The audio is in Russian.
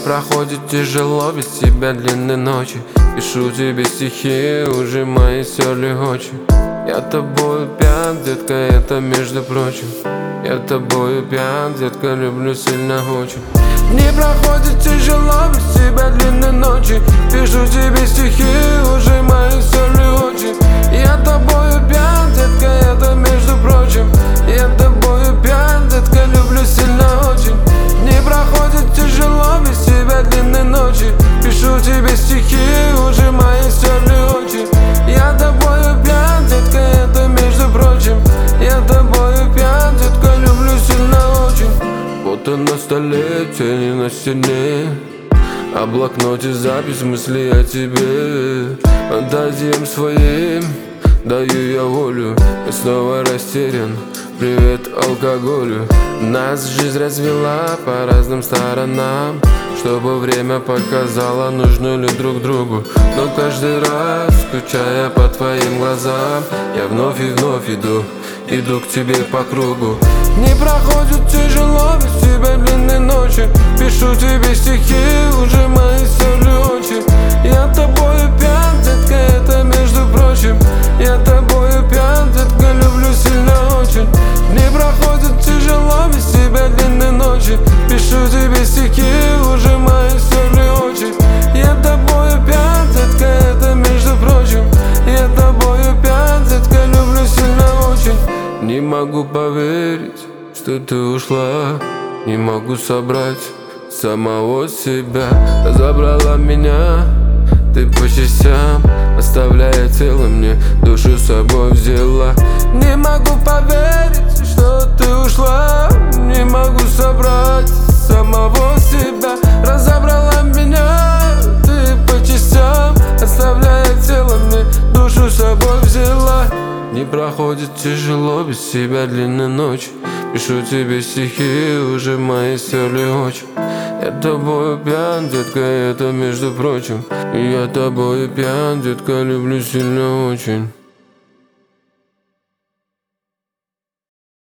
проходит тяжело без тебя длинной ночи. Пишу тебе стихи, уже мои сёрли очи. Я тобою пьян, детка, это между прочим. Я тобою пьян, детка, люблю сильно очень. Не проходит тяжело без тебя длинной ночи. Пишу тебе стихи, уже мои сёрли очи. Я тобою пьян, детка, это между прочим. Я тобою пьян, детка, люблю сильно очень. Не проходит тяжело без тебя длинной ночи. Пишу тебе стихи, уже мои сёрли очи. Я тобою пьян, детка, это между прочим. Я тобою пьян, детка, люблю сильно очень. Фото на столе, тени на стене, а в блокноте запись мыслей о тебе. Фантазиям своим даю я волю, и снова растерян. Привет алкоголю. Нас жизнь развела по разным сторонам, чтобы время показало, нужны ли друг другу. Но каждый раз, скучая по твоим глазам, я вновь и вновь иду к тебе по кругу. Не проходит тяжело без тебя длинной ночи. Пишу тебе стихи, уже мои сёрли очи. Я тобою пьян, детка, это между прочим. Я тобою пьян, детка, люблю сильно очень. Не проходит тяжело без тебя длинной ночи. Пишу тебе стихи, уже мои сёрли очи. Я тобою пьян, детка, это между прочим. Я тобою пьян, детка, люблю сильно очень. Не могу поверить, что ты ушла. Не могу собрать самого себя. Забрала меня ты по частям, оставляя тело мне, душу с собой взяла. Не могу поверить, что ты ушла. Не могу собрать самого себя. Разобрала меня ты по частям, оставляя тело мне, душу с собой взяла. Не проходит тяжело без тебя длинной ночи. Пишу тебе стихи, уже мои сёрли очи. Я тобою пьян, детка, это между прочим. Я тобою пьян, детка, люблю сильно очень.